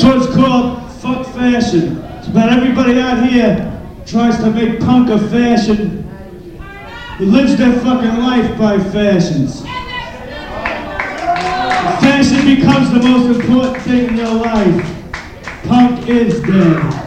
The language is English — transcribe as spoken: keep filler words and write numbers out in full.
That's what it's called, fuck fashion. It's about everybody out here tries to make punk a fashion, who lives their fucking life by fashions. Fashion becomes the most important thing in your life. Punk is dead.